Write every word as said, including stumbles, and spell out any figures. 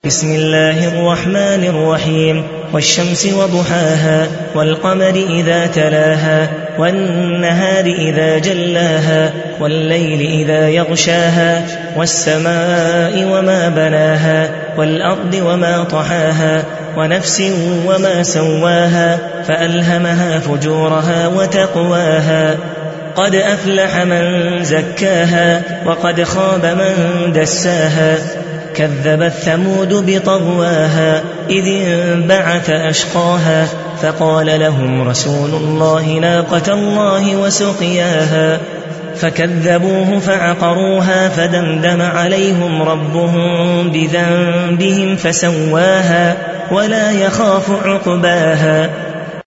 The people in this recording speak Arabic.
بسم الله الرحمن الرحيم والشمس وضحاها والقمر إذا تلاها والنهار إذا جلاها والليل إذا يغشاها والسماء وما بناها والأرض وما طحاها ونفس وما سواها فألهمها فجورها وتقواها قد أفلح من زكاها وقد خاب من دساها كذبت ثمود بطغواها إذ انبعث أشقاها فقال لهم رسول الله ناقة الله وسقياها فكذبوه فعقروها فدمدم عليهم ربهم بذنبهم فسواها ولا يخاف عقباها